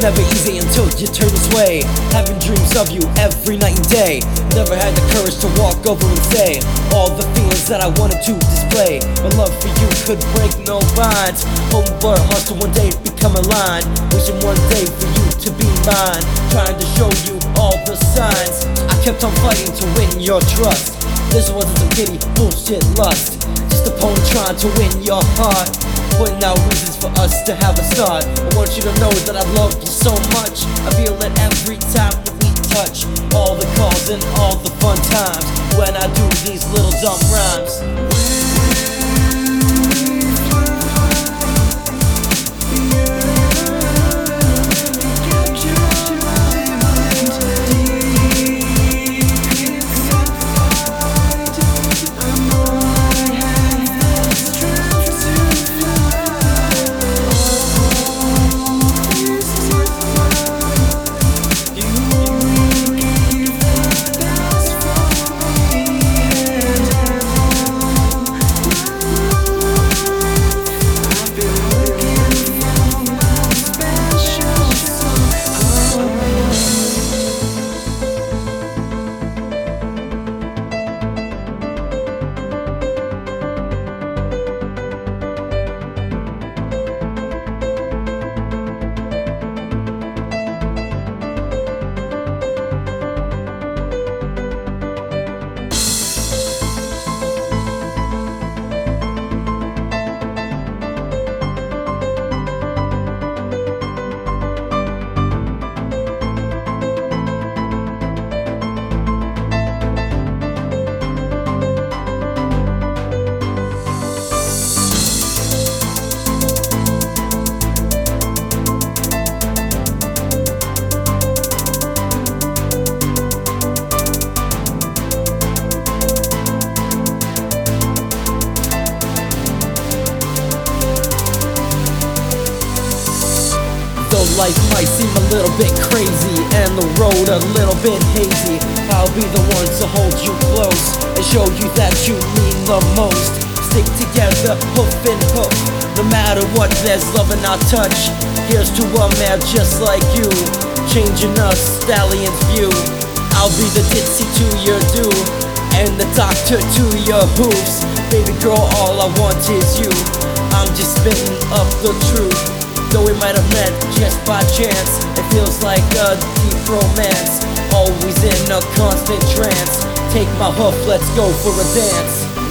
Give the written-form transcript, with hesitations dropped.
never easy until you turn this way. Having dreams of you every night and day. Never had the courage to walk over and say all the feelings that I wanted to display. My love for you could break no bonds. Hoping for a heart to one day become aligned. Wishing one day for you to be mine. Trying to show you all the signs. I kept on fighting to win your trust. This wasn't some pity, bullshit lust. Just a poem trying to win your heart. Putting out reasons for us to have a start. I want you to know that I love you so much. I feel it every time that we touch. All the calls and all the fun times when I do these little dumb rhymes. Life might seem a little bit crazy and the road a little bit hazy. I'll be the one to hold you close and show you that you mean the most. Stick together, hoof and hoof. No matter what, there's love in our touch. Here's to a man just like you, changing us, stallion's view. I'll be the ditzy to your doom and the doctor to your hooves. Baby girl, all I want is you. I'm just spitting up the truth. Though we might have met just by chance, it feels like a deep romance. Always in a constant trance. Take my hoof, let's go for a dance.